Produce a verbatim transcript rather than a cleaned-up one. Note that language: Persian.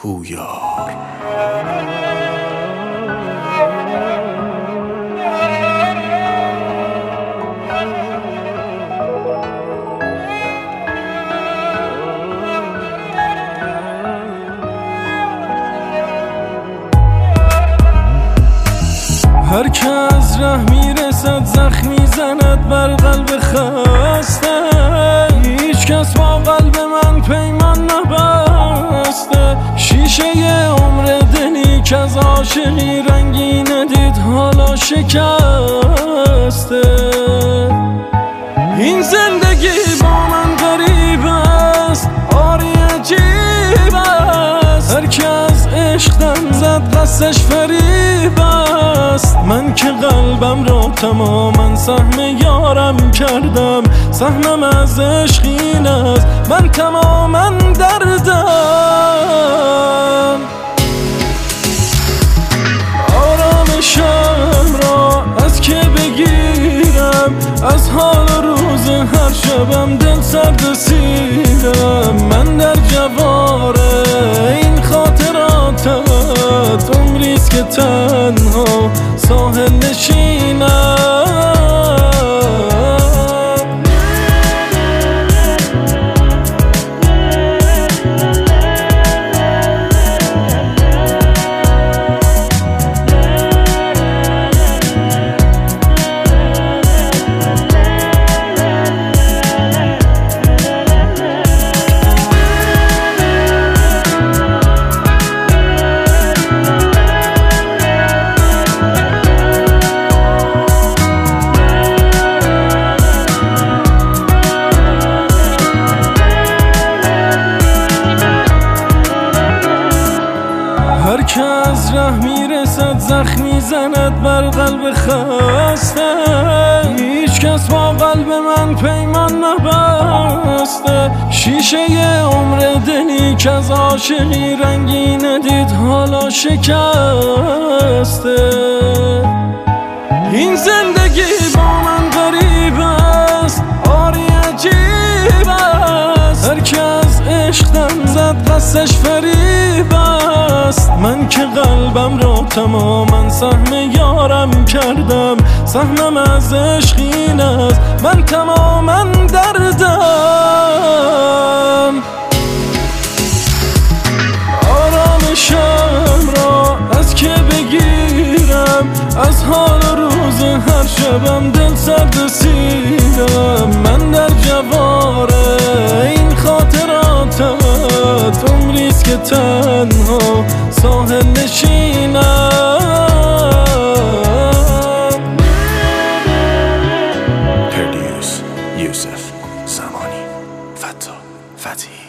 هویار. هر که از ره میرسد زخم میزند بر قلب خسته، هیچ کس با قلب من پیمان نبسته. شیشه عمر دلی که از عاشقی رنگی ندید حالا شکسته. این زندگی با من غریب است، آری عجیب است. هر که از عشق دم زد قصدش فریب است. من که قلبم را تماما سهم یارم کردم، سهمم از عشق این است، من تماما دردم. آرامشم را از که بگیرم، از حال روز هر شبم دل سرد سیرم. من در جوار این خاطراتت عمریست که تنها ساحل نشینم. هر که از ره میرسد زخم میزند بر قلب خسته، هیچ کس با قلب من پیمان نبسته. شیشه عمر دلی که از عاشقی رنگی ندید حالا شکسته. این زندگی با من غریب است، آری عجیب است. هر که از عشق دم زد قصدش فریب است. من که قلبم را تماما سهم یارم کردم، سهمم از عشق این است، من تماما دردم. آرامشم را از که بگیرم، از حال روز هر شبم دل سرد سیرم. من در جوار این خاطراتت عمریست که تنها ساحل نشینم. پردیوس یوسف زمانی، فتا فتحی.